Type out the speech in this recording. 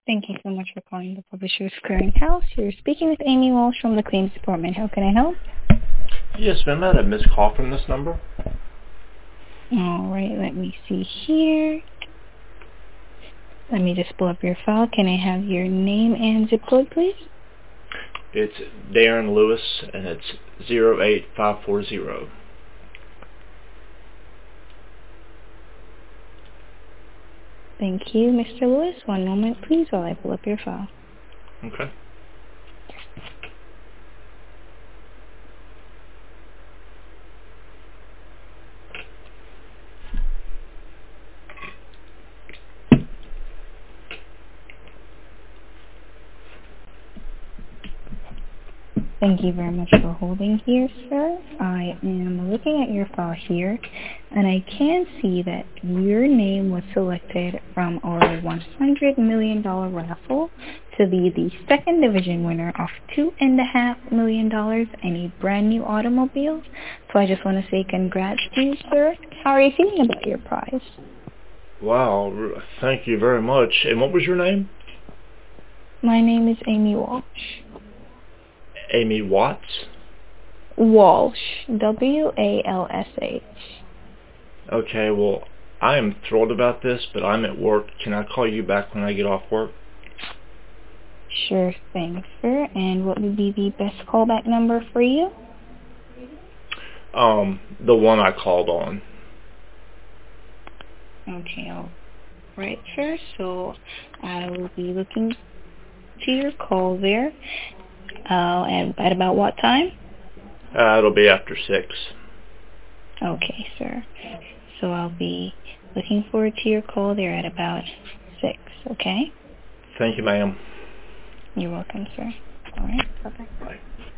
Thank you so much for calling the Publishers Clearinghouse. You're speaking with Amy Walsh from the Claims Department. How can I help? Yes, ma'am. I had a missed call from this number. All right, let me see here. Let me just pull up your file. Can I have your name and zip code, please? It's Darren Lewis, and it's 08540. Thank you, Mr. Lewis. One moment, please, while I pull up your file. Okay. Thank you very much for holding here, sir. I am looking at your file here, and I can see that your name was selected from our $100 million raffle to be the second division winner of $2.5 million and a brand new automobile. So I just want to say congrats to you, sir. How are you feeling about your prize? Wow, thank you very much. And what was your name? My name is Amy Walsh. Amy Watts? Walsh. W-A-L-S-H. Okay, well, I am thrilled about this, but I'm at work. Can I call you back when I get off work? Sure thing, sir. And what would be the best callback number for you? The one I called on. Okay, all right, sir. So I will be looking to your call there. At about what time? It'll be after 6. Okay, sir. So I'll be looking forward to your call there at about 6, okay? Thank you, ma'am. You're welcome, sir. All right, bye-bye. Bye.